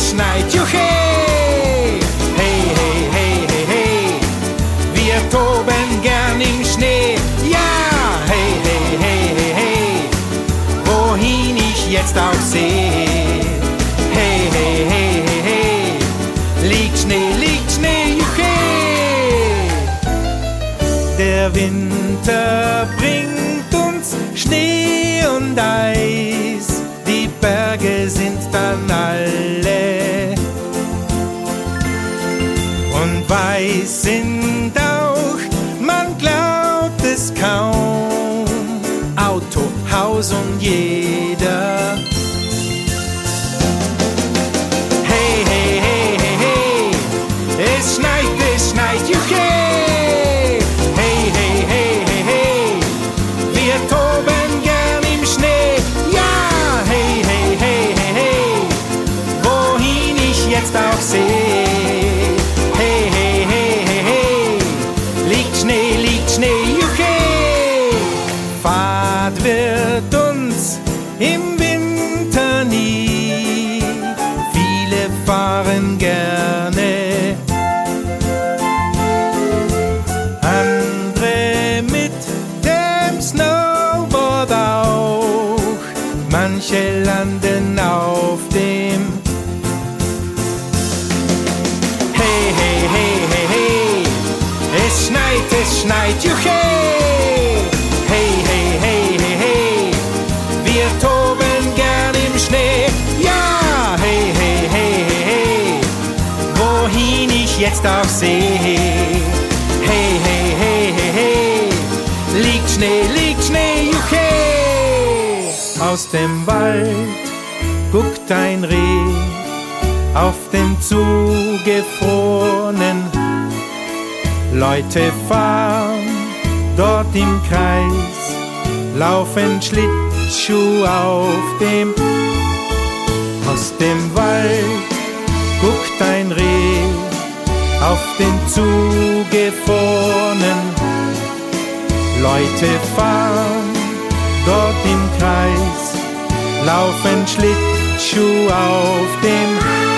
schneit, juche. Hey, hey, hey, hey, hey, wir toben gern im Schnee. Ja, hey, hey, hey, hey, hey, wohin ich jetzt auch sehe. Hey, hey, hey, hey, hey, liegt Schnee, juche. Der Winter bringt uns Schnee und Eis, die Berge sind dann alle und weiß sind auch, man glaubt es kaum, Auto, Haus und jeder. Hey, hey, hey, hey, hey, es schneit, juche. Hey, hey, hey, hey, hey, wir toben gern im Schnee. Ja, hey, hey, hey, hey, hey, wohin ich jetzt auch sehe. Hey, hey, hey, hey, hey, liegt Schnee, juche. Fahrt wird uns im Winter nie, viele fahren gerne, andere mit dem Snowboard auch, manche landen auf dem. Hey, hey, hey, hey, hey, es schneit, juche. Hey, hey, hey, hey, hey, wir toben gern im Schnee. Ja, hey, hey, hey, hey, hey, wohin ich jetzt auch sehe. Hey, hey, hey, hey, hey, liegt Schnee, juche. Aus dem Wald guckt ein Reh auf den zugefrorenen. Leute fahren dort im Kreis, laufen Schlittschuh auf dem. Aus dem Wald guckt ein Reh auf den zugefrorenen. Leute fahren dort im Kreis, laufen Schlittschuh auf dem.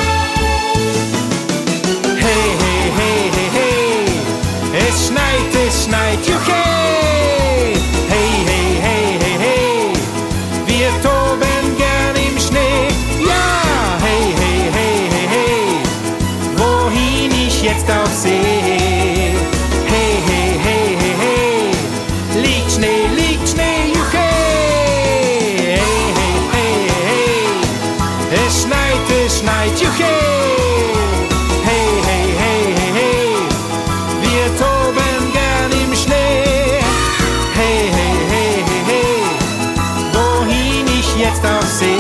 Hey, hey, hey, hey, hey, es schneit, juche. Hey, hey, hey, hey, hey, wir toben gern im Schnee. Ja, hey, hey, hey, hey, hey, wohin ich jetzt auch sehe. Hey, hey, hey, hey, hey, liegt Schnee, juche. Hey, hey, hey, hey, hey, es schneit, juche. Hey, hey, hey, hey, hey, wir toben gern im Schnee. Hey, hey, hey, hey, hey, wohin ich jetzt auch sehe.